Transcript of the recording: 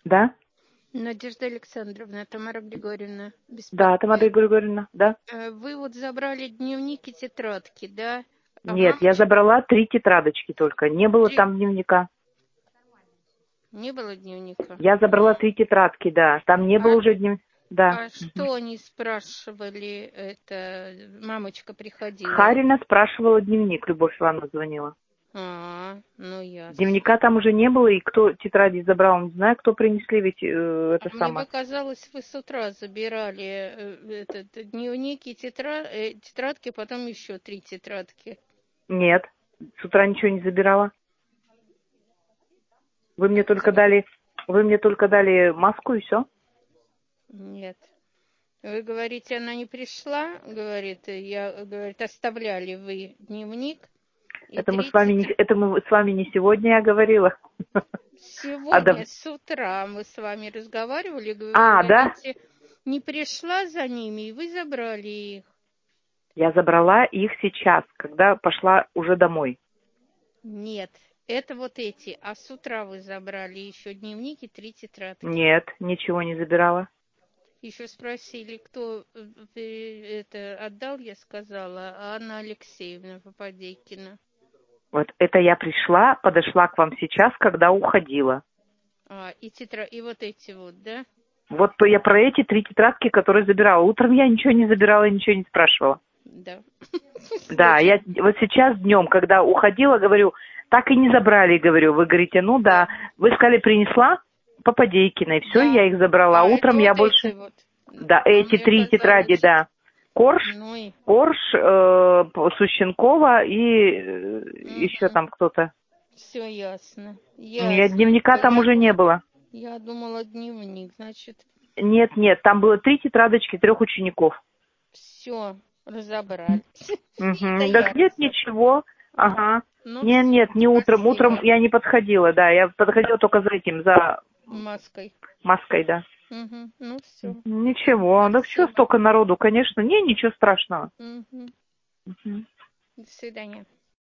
Да? Надежда Александровна, Тамара Григорьевна, Да, Тамара беспокоит. Григорьевна, да. Вы вот забрали дневники, тетрадки, да? А Нет, я мамочка... забрала 3 тетрадочки только. Не было Три... там дневника. Не было дневника? Я забрала 3 тетрадки, да. Там не было А, уже дневника. Да. а что они спрашивали? Это мамочка приходила. Харина спрашивала дневник, Любовь Ивановна звонила. Ну ясно. Дневника там уже не было, и кто тетради забрал, не знаю, кто принесли, ведь это Мне самое. показалось, вы с утра забирали дневники, тетрадки, потом еще 3 тетрадки. Нет, с утра ничего не забирала. Вы мне только дали маску и все. Нет. Вы говорите, она не пришла, говорит, говорит, оставляли вы дневник и Это мы 30... с вами не сегодня я говорила. Сегодня с утра мы с вами разговаривали, вы Да? говорите, не пришла за ними, и вы забрали их. Я забрала их сейчас, когда пошла уже домой. Нет, это вот эти, а с утра вы забрали еще дневники, 3 тетрадки. Нет, ничего не забирала. Еще спросили, кто это отдал, я сказала, Анна Алексеевна Попадейкина. Вот это я подошла к вам сейчас, когда уходила. И вот эти вот, да? Вот я про эти 3 тетрадки, которые забирала. Утром я ничего не забирала и ничего не спрашивала. Да. Да, я вот сейчас днем, когда уходила, говорю, так и не забрали, говорю. Вы говорите, ну да. Вы сказали, принесла Попадейкиной. Все, Да. я их забрала. Это Утром я вот больше... эти вот. Да, А эти мне 3 тетради, казалось, да. Корж, ну и... Сущенкова и еще там кто-то. Все ясно. Дневника Ясненько. там уже не было. Я думала дневник, значит, Нет, там было 3 тетрадочки 3 учеников. все разобрали. Это Угу. Так нет, ясно. ничего. Ага. Ну все, Нет, не утром. Утром спасибо. я не подходила, да. Я подходила только за этим, за Маской. маской, да. Ну все. Ничего. Да все, Спасибо. столько народу, конечно. Ничего страшного. Мгм. Мгм. До свидания.